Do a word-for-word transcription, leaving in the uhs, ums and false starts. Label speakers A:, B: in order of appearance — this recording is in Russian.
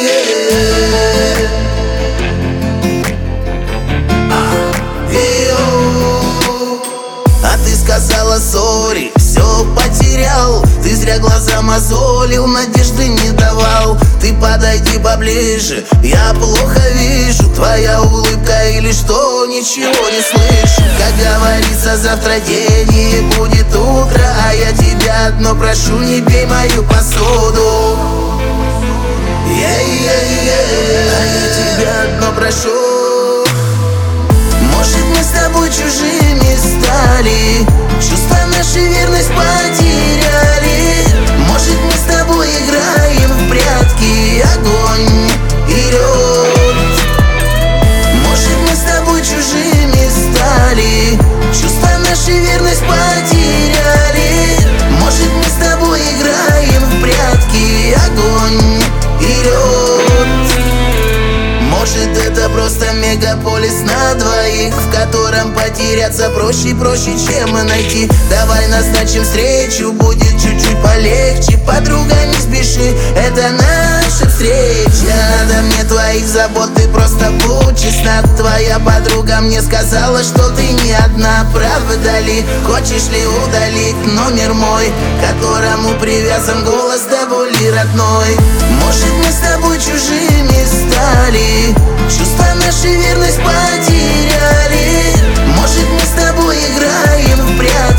A: А ты сказала сори, все потерял. Ты зря глаза мозолил, надежды не давал. Ты подойди поближе, я плохо вижу. Твоя улыбка или что, ничего не слышу. Как говорится, завтра день и будет утро. А я тебя одно прошу, не бей мою посуду. Yeah-yeah-yeah. А я тебя одно прошу. Может, мы с тобой чужими стали, чувства наши верность потеряли. Может, мы с тобой играем в прятки, огонь и лед. Может, мы с тобой чужими стали, чувства наши верность потеряли. Может, мы с тобой играем в прятки, огонь и лед. Может, это просто мегаполис на двоих, в котором потеряться проще и проще, чем найти. Давай назначим встречу, будет чуть-чуть полегче. Подруга, не спеши, это наша встреча. Надо мне твоих забот, ты просто будь честна. Твоя подруга мне сказала, что ты не одна. Правда ли? Хочешь ли удалить номер мой, к которому привязан голос до боли родной? Может, мы с тобой чужими стали, чувства наши верность потеряли. Может, мы с тобой играем в прятки.